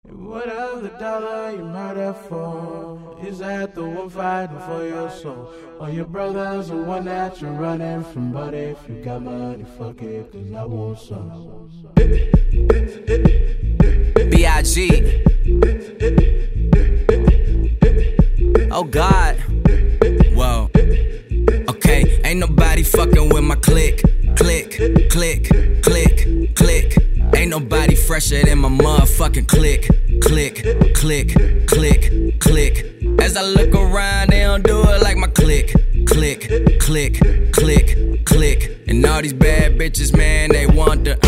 What other dollar you murder for? Is that the one fighting for your soul? Or your brother's the one that you're running from? But if you got money, fuck it, cause I want some. B.I.G. Oh God. Whoa. Okay, ain't nobody fucking with my click. Click, click, click, click. Ain't nobody fresher than my motherfucking click. Click, click, click, click. As I look around, they don't do it like my click. Click, click, click, click. And all these bad bitches, man, they want the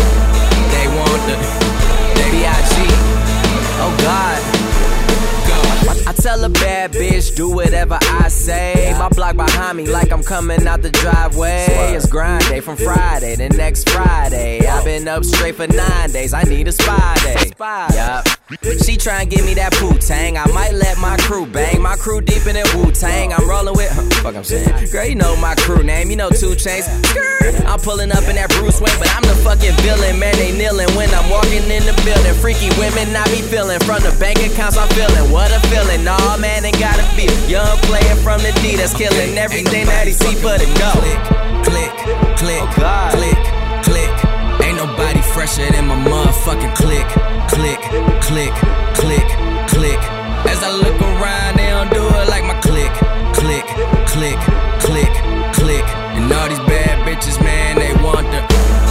B.I.G. Oh God. I tell a bad bitch, do whatever I say. My block behind me like I'm coming out the driveway. It's grind day from Friday to next Friday. I've been up straight for 9 days, I need a spy day. Yup. She tryna give me that Wu-Tang. I might let my crew bang. My crew deep in that Wu-Tang. I'm rolling with, fuck I'm saying. Girl, you know my crew name, you know 2 Chainz. I'm pulling up in that Bruce Wayne, but I'm the fucking villain. Man, they kneeling when I'm walking in the building. Freaky women I be feeling. From the bank accounts I'm feeling. What a feeling. Nah, man, it gotta be young player from the D that's killing everything that he see for the go. Click, click, click, click, click. Ain't nobody fresher than my motherfucking click. Click, click, click, click. As I look around, they don't do it like my click. Click, click, click, click. And all these bad bitches, man, they want the.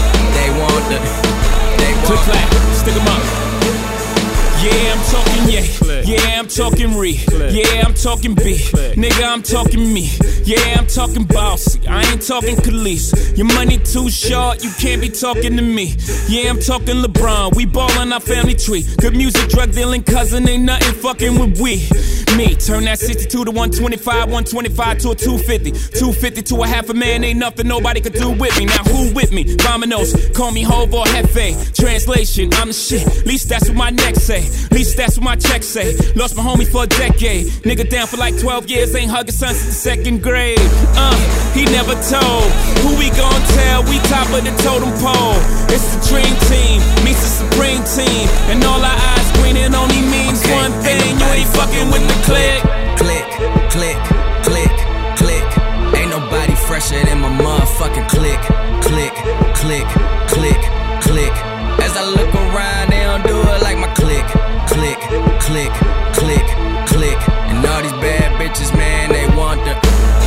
Click clack, stick 'em up. Yeah, I'm talking yeah, I'm talking re, yeah, I'm talking B, nigga, I'm talking me, yeah, I'm talking bossy, I ain't talking Khalees, your money too short, you can't be talking to me, yeah, I'm talking LeBron, we ballin' our family tree, good music, drug dealing cousin, ain't nothing fucking with we. Me, turn that 62 to 125, 125 to a 250, 250 to a half a man, ain't nothing nobody could do with me. Now who with me? Vamonos, call me Hov or Hefe. Translation, I'm the shit, least that's what my neck say, least that's what my check say. Lost my homie for a decade, nigga down for like 12 years, ain't hugging son since the 2nd grade. He never told, who we gon' tell, we top of the totem pole. It's the dream team, meets the supreme team, and all our eyes green, it only means one thing, you ain't fucking with the click. Click, click, click, click. Ain't nobody fresher than my motherfucking click. Click, click, click, click. As I look around, they don't do it like my click. Click, click, click, click. And all these bad bitches, man, they want the.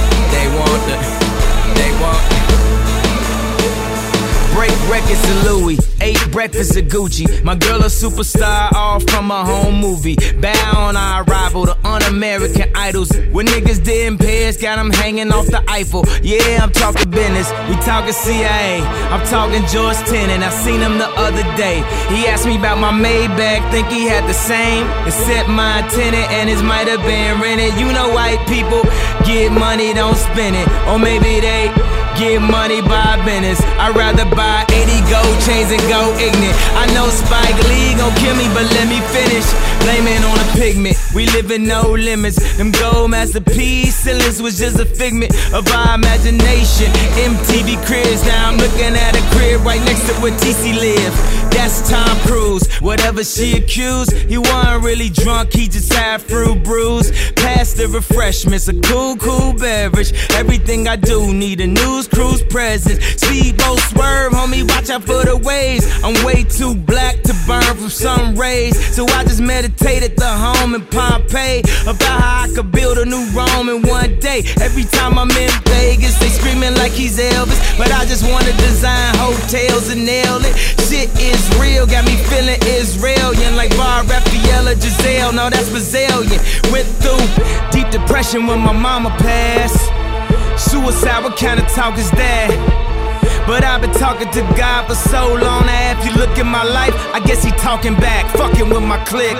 Break records of Louis, 8 breakfasts of Gucci. My girl a superstar, all from a home movie. Bow on our arrival, the un-American idols. When niggas didn't pay us, got them hanging off the Eiffel. Yeah, I'm talking business, we talking CIA. I'm talking George Tenet, I seen him the other day. He asked me about my Maybach, think he had the same. Except my tenant and his might have been rented. You know white people get money, don't spend it. Or maybe they get money by business. I'd rather buy 80 gold chains and go ignorant. I know Spike Lee gon' kill me, but let me finish. Blame it on a pigment, we live in no limits. Them gold masterpiece ceilings was just a figment of our imagination. MTV cribs, now I'm looking at a crib right next to where TC live. That's Tom Cruise, whatever she accused. He wasn't really drunk, he just had fruit brews. Pass the refreshments, a cool beverage. Everything I do need a news cruise presence. Speedboat swerve, homie, watch out for the waves. I'm way too black to burn from sun rays, so I just meditate at the home in Pompeii about how I could build a new Rome in one day. Every time I'm in Vegas, they screaming like he's Elvis, but I just wanna design hotels and nail it. Shit is real, got me feeling Israelian like Bar Raphael or Giselle. No, that's Brazilian. Went through deep depression when my mama passed. Suicide, what kind of talk is that? But I've been talking to God for so long. Now if you look at my life, I guess he talking back, fucking with my click.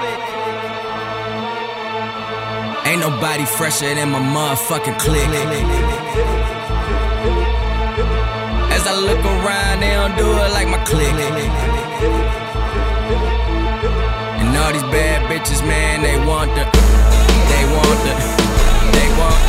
Ain't nobody fresher than my motherfucking click. As I look around, they don't do it like my click. And all these bad bitches, man, they want the.